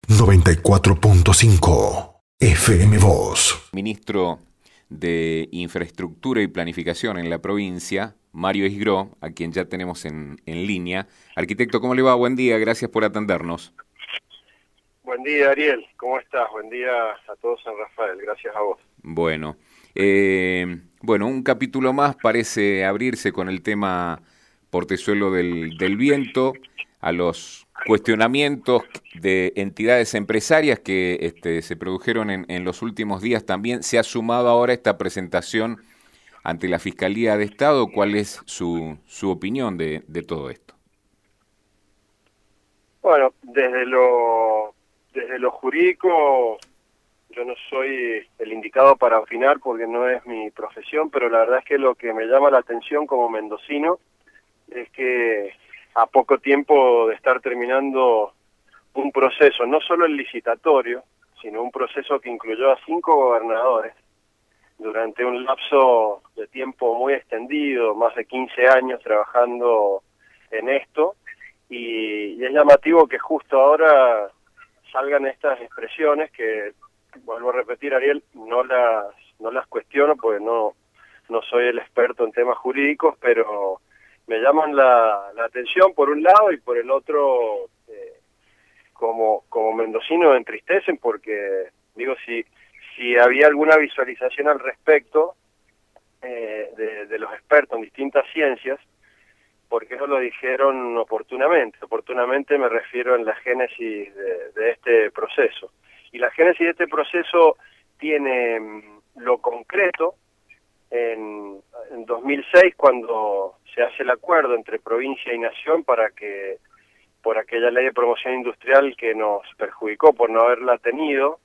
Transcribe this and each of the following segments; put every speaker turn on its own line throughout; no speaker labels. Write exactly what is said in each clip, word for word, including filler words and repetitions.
noventa y cuatro punto cinco F M Voz.
Ministro de Infraestructura y Planificación en la provincia, Mario Isgró, a quien ya tenemos en, en línea. Arquitecto, ¿cómo le va? Buen día, gracias por atendernos.
Buen día, Ariel, ¿cómo estás? Buen día a todos en Rafael, gracias a vos.
Bueno, eh, bueno, un capítulo más parece abrirse con el tema portezuelo del, del viento, a los cuestionamientos de entidades empresarias que este, se produjeron en, en los últimos días. También se ha sumado ahora esta presentación ante la Fiscalía de Estado. ¿Cuál es su, su opinión de, de todo esto?
Bueno, desde lo, desde lo jurídico, yo no soy el indicado para opinar porque no es mi profesión, pero la verdad es que lo que me llama la atención como mendocino es que a poco tiempo de estar terminando un proceso, no solo el licitatorio, sino un proceso que incluyó a cinco gobernadores durante un lapso de tiempo muy extendido, más de quince años trabajando en esto, y, y es llamativo que justo ahora salgan estas expresiones que, vuelvo a repetir, Ariel, no las, no las cuestiono porque no, no soy el experto en temas jurídicos, pero me llaman la, la atención por un lado y por el otro, eh, como, como mendocino me entristecen porque, digo, si, si había alguna visualización al respecto eh, de, de los expertos en distintas ciencias, porque no lo dijeron oportunamente. Oportunamente me refiero en la génesis de, de este proceso. Y la génesis de este proceso tiene mm, lo concreto en, en dos mil seis, cuando se hace el acuerdo entre provincia y nación para que, por aquella ley de promoción industrial que nos perjudicó por no haberla tenido,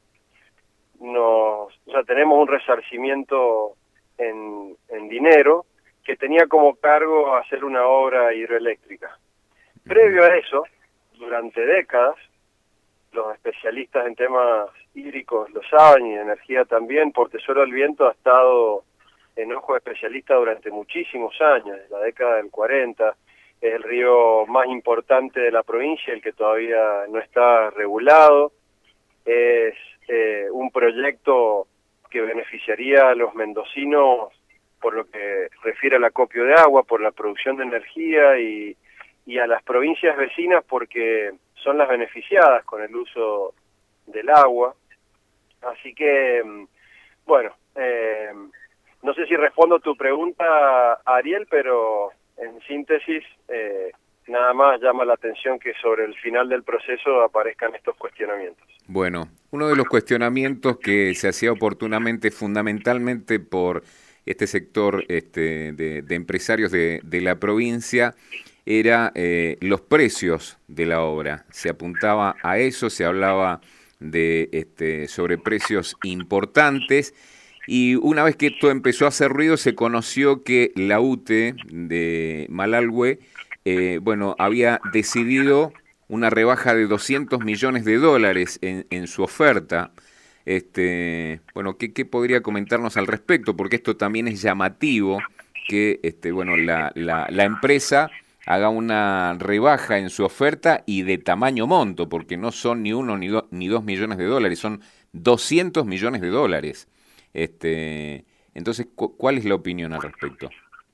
nos, o sea, tenemos un resarcimiento en, en dinero que tenía como cargo hacer una obra hidroeléctrica. Previo a eso, durante décadas, los especialistas en temas hídricos lo saben y de energía también, Portezuelo del Viento ha estado en ojo de especialista durante muchísimos años, desde la década del cuarenta, es el río más importante de la provincia, el que todavía no está regulado, es eh, un proyecto que beneficiaría a los mendocinos por lo que refiere al acopio de agua, por la producción de energía y, y a las provincias vecinas porque son las beneficiadas con el uso del agua. Así que, bueno, eh, no sé si respondo tu pregunta, Ariel, pero en síntesis, eh, nada más llama la atención que sobre el final del proceso aparezcan estos cuestionamientos.
Bueno, uno de los cuestionamientos que se hacía oportunamente, fundamentalmente por este sector este, de, de empresarios de, de la provincia, era eh, los precios de la obra. Se apuntaba a eso, se hablaba de este, sobreprecios importantes, y una vez que esto empezó a hacer ruido, se conoció que la U T E de Malalhue, eh, bueno, había decidido una rebaja de doscientos millones de dólares en, en su oferta. Este, bueno, ¿qué, ¿qué podría comentarnos al respecto? Porque esto también es llamativo, que este, bueno, la, la, la empresa haga una rebaja en su oferta y de tamaño monto, porque no son ni uno ni, do, ni dos millones de dólares, son doscientos millones de dólares. Este, entonces, cu ¿cuál es la opinión al respecto?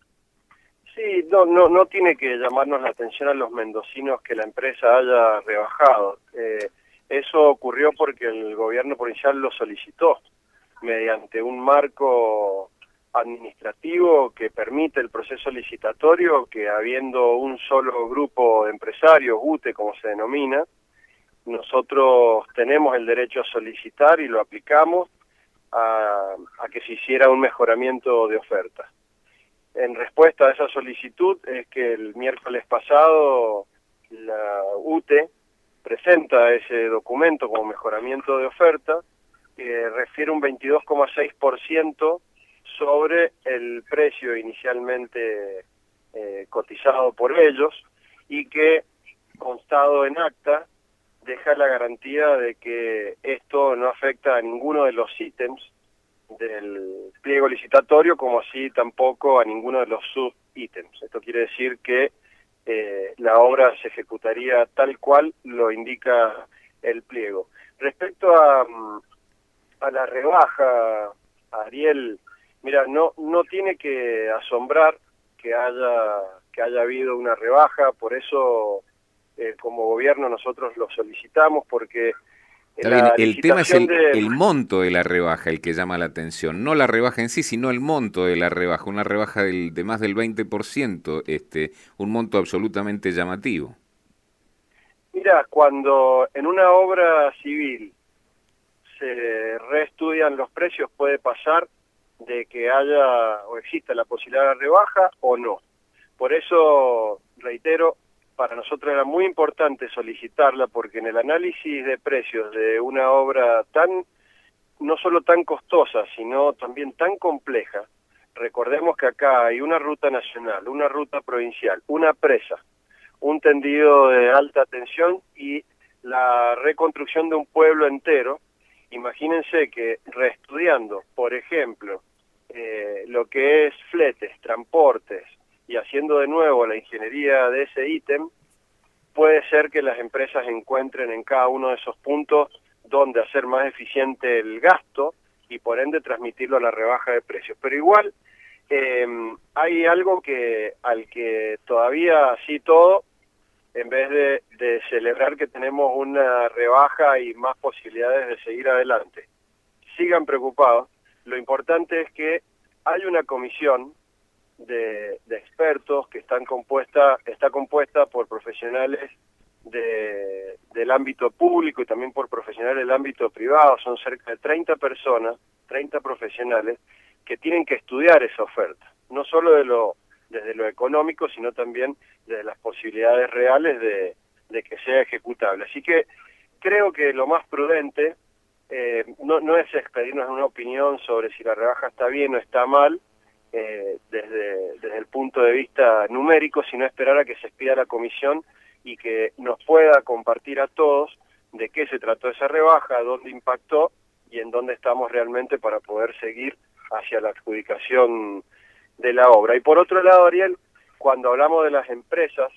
Sí, no, no, no tiene que llamarnos la atención a los mendocinos que la empresa haya rebajado. Eh, eso ocurrió porque el gobierno provincial lo solicitó mediante un marco administrativo que permite el proceso licitatorio, que habiendo un solo grupo de empresarios, U T E como se denomina, nosotros tenemos el derecho a solicitar y lo aplicamos a, a que se hiciera un mejoramiento de oferta. En respuesta a esa solicitud es que el miércoles pasado la U T E presenta ese documento como mejoramiento de oferta que refiere un veintidós coma seis por ciento sobre el precio inicialmente eh, cotizado por ellos y que, constado en acta, deja la garantía de que esto no afecta a ninguno de los ítems del pliego licitatorio, como así tampoco a ninguno de los subítems. Esto quiere decir que eh, la obra se ejecutaría tal cual lo indica el pliego. Respecto a, a la rebaja, Ariel, mira, no no tiene que asombrar que haya que haya habido una rebaja, por eso eh, como gobierno nosotros lo solicitamos, porque
Está bien,
la
el tema es
licitación
el,
de...
el monto de la rebaja el que llama la atención, no la rebaja en sí, sino el monto de la rebaja, una rebaja del, de más del veinte por ciento, este, un monto absolutamente llamativo.
Mira, cuando en una obra civil se reestudian los precios, puede pasar de que haya o exista la posibilidad de rebaja o no. Por eso, reitero, para nosotros era muy importante solicitarla, porque en el análisis de precios de una obra tan, no solo tan costosa, sino también tan compleja, recordemos que acá hay una ruta nacional, una ruta provincial, una presa, un tendido de alta tensión y la reconstrucción de un pueblo entero. Imagínense que reestudiando, por ejemplo, eh, lo que es fletes, transportes, y haciendo de nuevo la ingeniería de ese ítem, puede ser que las empresas encuentren en cada uno de esos puntos donde hacer más eficiente el gasto y por ende transmitirlo a la rebaja de precios. Pero igual eh, hay algo que al que todavía así todo, en vez de, de celebrar que tenemos una rebaja y más posibilidades de seguir adelante, sigan preocupados. Lo importante es que hay una comisión de, de expertos que están compuesta, está compuesta por profesionales de, del ámbito público y también por profesionales del ámbito privado. Son cerca de treinta personas, treinta profesionales, que tienen que estudiar esa oferta, no solo de lo desde lo económico, sino también desde las posibilidades reales de, de que sea ejecutable. Así que creo que lo más prudente eh, no, no es expedirnos una opinión sobre si la rebaja está bien o está mal, eh, desde, desde el punto de vista numérico, sino esperar a que se expida la comisión y que nos pueda compartir a todos de qué se trató esa rebaja, dónde impactó y en dónde estamos realmente para poder seguir hacia la adjudicación de la obra. Y por otro lado, Ariel, cuando hablamos de las empresas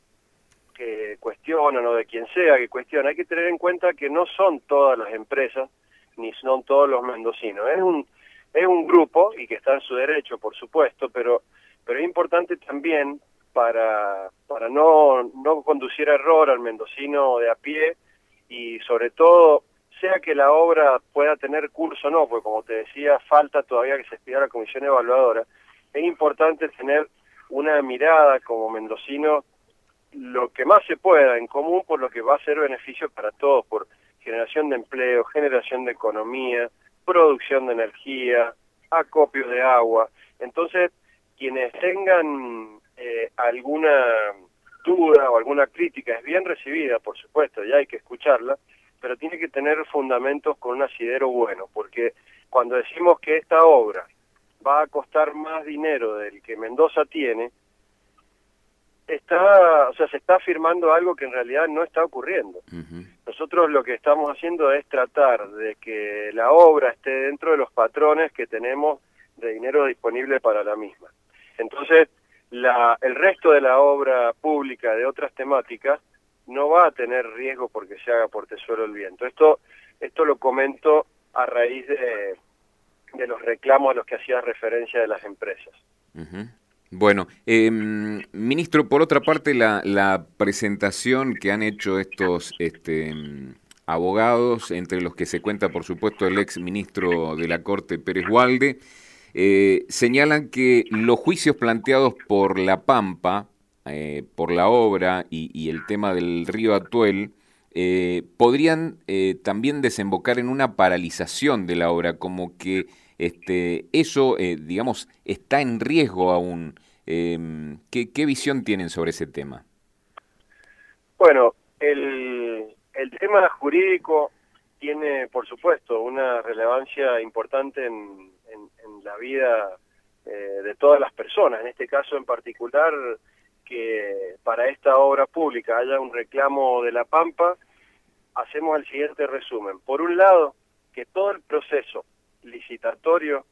que cuestionan o de quien sea que cuestiona, hay que tener en cuenta que no son todas las empresas ni son todos los mendocinos. Es un es un grupo y que está en su derecho, por supuesto, pero pero es importante también para para no no conducir a error al mendocino de a pie y sobre todo sea que la obra pueda tener curso o no, porque como te decía, falta todavía que se expida la comisión evaluadora. Es importante tener una mirada como mendocino lo que más se pueda en común por lo que va a ser beneficio para todos, por generación de empleo, generación de economía, producción de energía, acopio de agua. Entonces, quienes tengan eh, alguna duda o alguna crítica es bien recibida, por supuesto, ya hay que escucharla, pero tiene que tener fundamentos con un asidero bueno, porque cuando decimos que esta obra va a costar más dinero del que Mendoza tiene, está, o sea, se está afirmando algo que en realidad no está ocurriendo. Uh-huh. Nosotros lo que estamos haciendo es tratar de que la obra esté dentro de los patrones que tenemos de dinero disponible para la misma. Entonces, la, el resto de la obra pública de otras temáticas no va a tener riesgo porque se haga por Tesoro el Viento. Esto, esto lo comento a raíz de, de los reclamos a los que hacía referencia de las empresas.
Uh-huh. Bueno, eh, ministro, por otra parte, la, la presentación que han hecho estos este, abogados, entre los que se cuenta, por supuesto, el ex ministro de la Corte, Pérez Walde, eh, señalan que los juicios planteados por La Pampa, eh, por la obra y, y el tema del río Atuel, eh, podrían eh, también desembocar en una paralización de la obra, como que este, eso, eh, digamos, está en riesgo aún. Eh, ¿qué, ¿Qué visión tienen sobre ese tema?
Bueno, el, el tema jurídico tiene, por supuesto, una relevancia importante en, en, en la vida eh, de todas las personas. En este caso en particular, que para esta obra pública haya un reclamo de La Pampa, hacemos el siguiente resumen. Por un lado, que todo el proceso licitatorio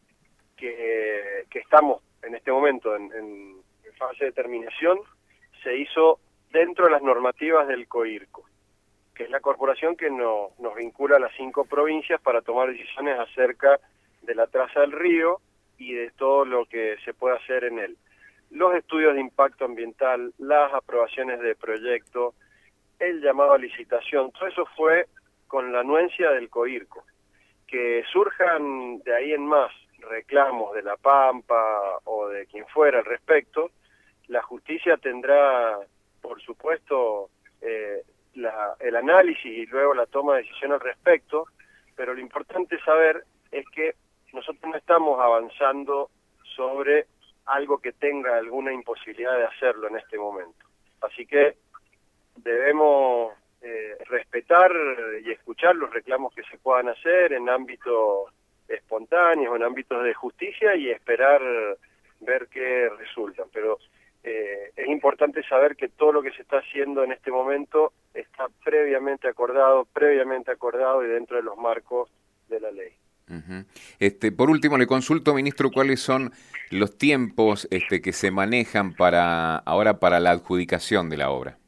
que, que estamos en este momento en, en, en fase de terminación se hizo dentro de las normativas del COIRCO. que es la corporación que no, nos vincula a las cinco provincias para tomar decisiones acerca de la traza del río y de todo lo que se puede hacer en él. Los estudios de impacto ambiental, las aprobaciones de proyecto, el llamado a licitación, todo eso fue con la anuencia del COIRCO. Que surjan de ahí en más reclamos de La Pampa o de quien fuera al respecto, la justicia tendrá, por supuesto, eh, la, el análisis y luego la toma de decisión al respecto, pero lo importante saber es que nosotros no estamos avanzando sobre algo que tenga alguna imposibilidad de hacerlo en este momento. Así que debemos eh, respetar y escuchar los reclamos que se puedan hacer en ámbitos espontáneos, en ámbitos de justicia y esperar ver qué resultan. Pero eh, es importante saber que todo lo que se está haciendo en este momento está previamente acordado, previamente acordado y dentro de los marcos de la ley.
Uh-huh. Este, por último, le consulto, ministro, cuáles son los tiempos este, que se manejan para ahora para la adjudicación de la obra.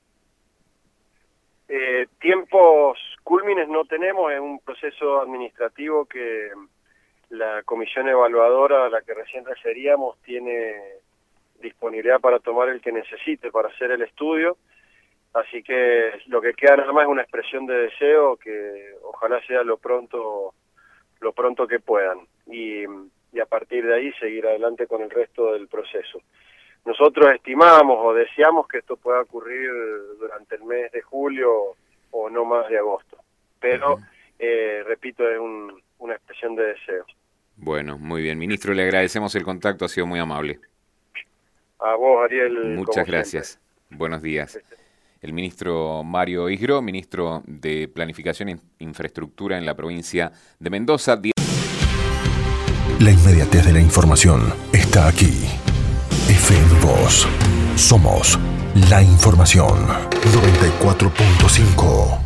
Eh, tiempos cúlmines no tenemos, es un proceso administrativo que la comisión evaluadora a la que recién referíamos tiene disponibilidad para tomar el que necesite para hacer el estudio, así que lo que queda nada más es una expresión de deseo que ojalá sea lo pronto lo pronto que puedan y, y a partir de ahí seguir adelante con el resto del proceso. Nosotros estimamos o deseamos que esto pueda ocurrir durante el mes de julio o no más de agosto, pero uh-huh. eh, repito, es un, una expresión de deseo.
Bueno, muy bien, ministro, le agradecemos el contacto, ha sido muy amable.
A vos, Ariel.
Muchas gracias. Siempre. Buenos días. El ministro Mario Isgró, ministro de Planificación e Infraestructura en la provincia de Mendoza.
La inmediatez de la información está aquí. F M Voz. Somos la información. noventa y cuatro punto cinco.